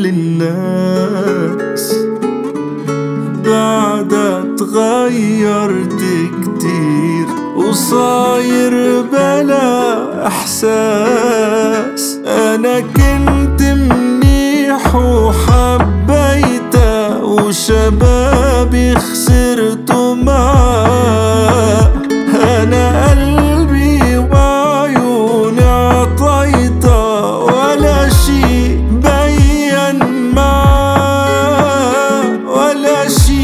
كل الناس. بعدها اتغيرت كتير وصاير بلا احساس. انا كنت منيح وحبيتها وشبابي خسرته معاه. انا قلبي وعيوني عطيتها ولا شي بين معاه. ولا شي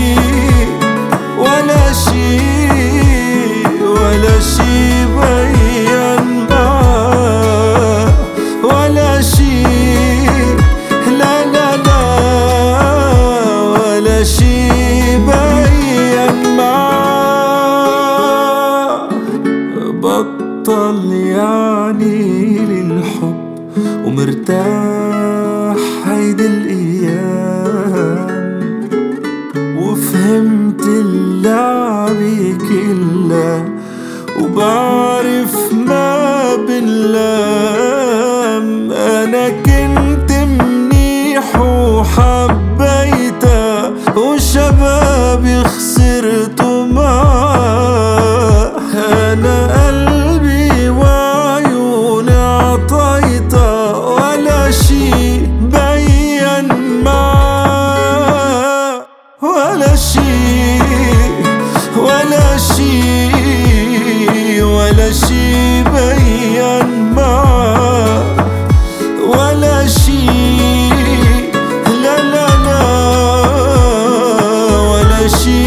ولا شي ولا شي بين معاه. ولا شي لا لا لا ولا شي بين معاه. بطل يعني للحب ومرتاح هيدي الأيام. وفهمت اللعبة كلها وبعرف ما بنلام. أنا كنت منيح وحبيتها وشبابي خسرته معاه. أنا قلبي وعيوني عطيتها ولا شي بين معاه. ولا شي ولا شي ولا شي بين معاه. ولا شي لا لا لا ولا شي